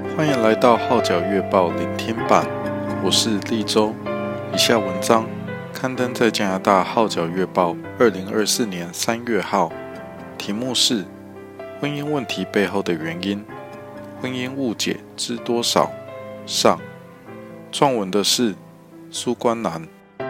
欢迎来到号角月报聆听版，我是立州。以下文章刊登在加拿大号角月报2024年3月号，题目是婚姻问题背后的原因，婚姻误解知多少？上。撰文的是苏关南。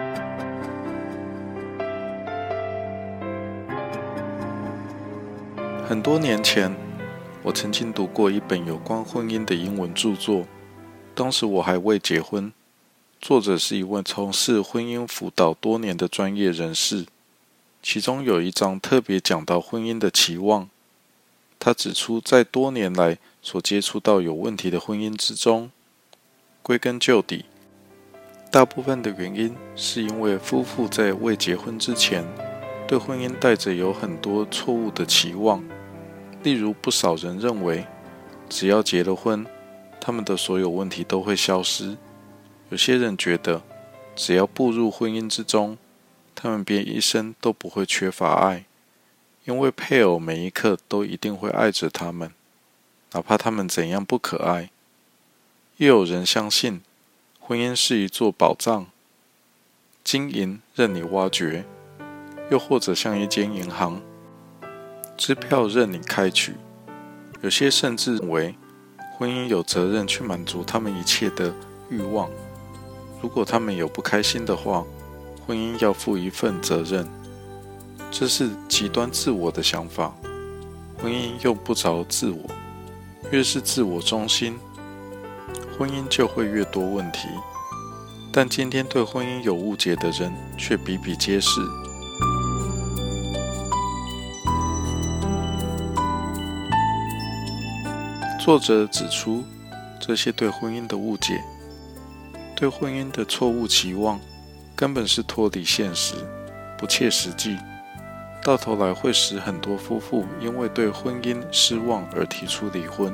很多年前，我曾经读过一本有关婚姻的英文著作，当时我还未结婚，作者是一位从事婚姻辅导多年的专业人士，其中有一章特别讲到婚姻的期望。他指出，在多年来所接触到有问题的婚姻之中，归根究底，大部分的原因是因为夫妇在未结婚之前，对婚姻带着有很多错误的期望。例如，不少人认为，只要结了婚，他们的所有问题都会消失。有些人觉得，只要步入婚姻之中，他们便一生都不会缺乏爱，因为配偶每一刻都一定会爱着他们，哪怕他们怎样不可爱。又有人相信，婚姻是一座宝藏，金银任你挖掘，又或者像一间银行，支票任你开取。有些甚至认为，婚姻有责任去满足他们一切的欲望。如果他们有不开心的话，婚姻要负一份责任。这是极端自我的想法。婚姻用不着自我，越是自我中心，婚姻就会越多问题。但今天对婚姻有误解的人却比比皆是。作者指出，这些对婚姻的误解，对婚姻的错误期望，根本是脱离现实，不切实际，到头来会使很多夫妇因为对婚姻失望而提出离婚。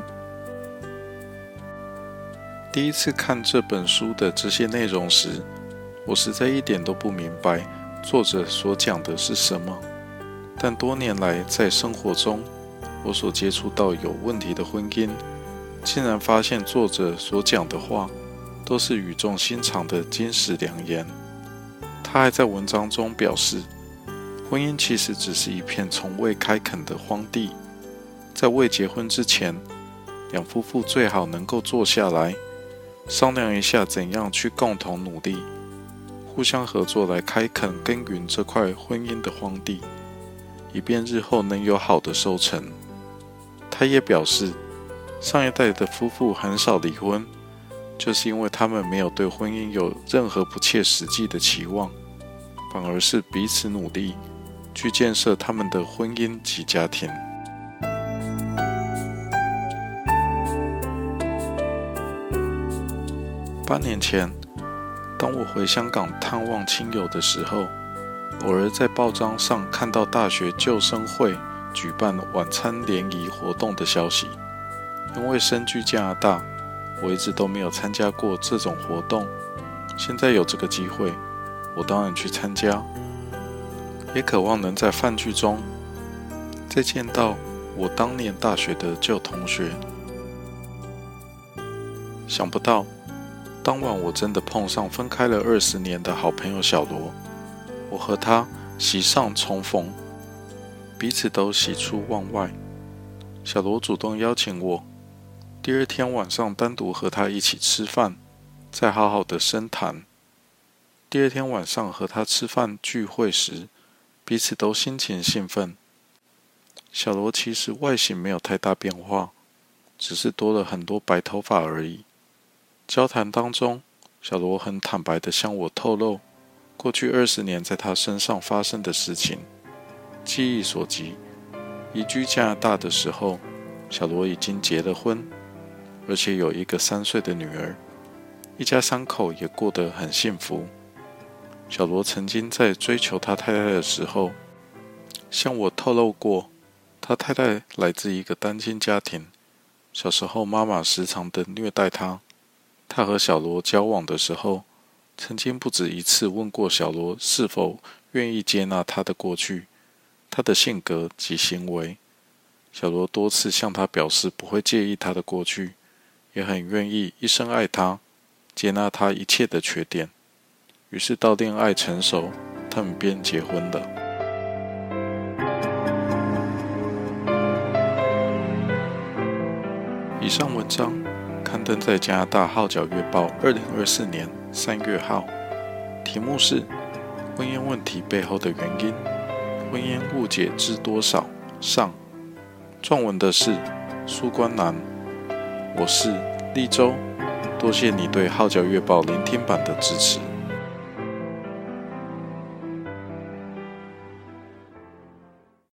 第一次看这本书的这些内容时，我实在一点都不明白作者所讲的是什么。但多年来在生活中，我所接触到有问题的婚姻，竟然发现作者所讲的话都是语重心长的金石良言。他还在文章中表示，婚姻其实只是一片从未开垦的荒地，在未结婚之前，两夫妇最好能够坐下来商量一下怎样去共同努力，互相合作来开垦耕耘这块婚姻的荒地，以便日后能有好的收成。他也表示，上一代的夫妇很少离婚，就是因为他们没有对婚姻有任何不切实际的期望，反而是彼此努力，去建设他们的婚姻及家庭。8年前，当我回香港探望亲友的时候，偶尔在报章上看到大学救生会举办晚餐联谊活动的消息。因为身居加拿大，我一直都没有参加过这种活动，现在有这个机会，我当然去参加，也渴望能在饭局中再见到我当年大学的旧同学。想不到当晚我真的碰上分开了20年的好朋友小罗，我和他喜上重逢，彼此都喜出望外。小罗主动邀请我，第二天晚上单独和他一起吃饭，再好好的深谈。第二天晚上和他吃饭聚会时，彼此都心情兴奋。小罗其实外形没有太大变化，只是多了很多白头发而已。交谈当中，小罗很坦白地向我透露过去20年在他身上发生的事情。记忆所及，移居加拿大的时候，小罗已经结了婚，而且有一个3岁的女儿，一家3口也过得很幸福。小罗曾经在追求他太太的时候，向我透露过，他太太来自一个单亲家庭，小时候妈妈时常的虐待他。他和小罗交往的时候，曾经不止一次问过小罗是否愿意接纳他的过去，他的性格及行为。小罗多次向他表示不会介意他的过去， 也很愿意一生爱他，接纳他一切的缺点。于是到恋爱成熟，他们便结婚了。以上文章刊登在加拿大《号角月报》2024年3月号，题目是婚姻问题背后的原因，婚姻误解知多少上。撰文的是苏关南，我是立州，多谢你对《号角月报》聆听版的支持。